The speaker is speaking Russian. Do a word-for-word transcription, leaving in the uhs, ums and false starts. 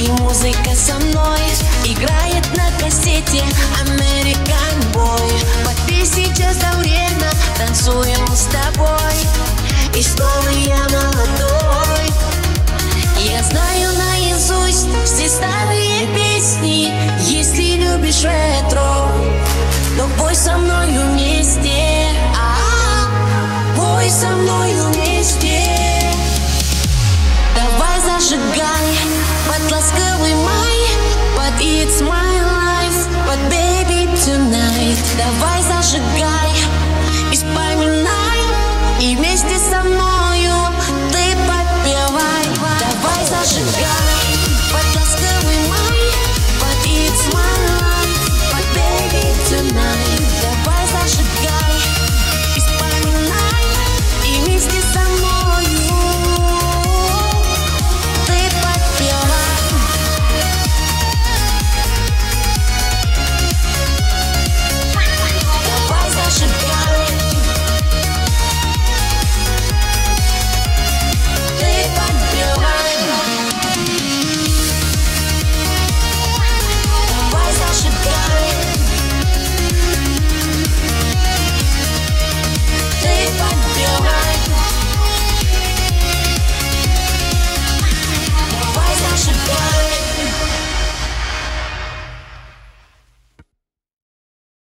И музыка со мной играет на кассете American Boy. Попей сейчас до время, танцуем с тобой. И снова я молодой. Я знаю наизусть все старые песни. Если любишь ретро, то пой со мной вместе. А-а-а, пой со мной вместе. Давай зажигай под ласковый май, под It's My Life, под Baby Tonight. Давай зажигай и вспоминай, и вместе со мной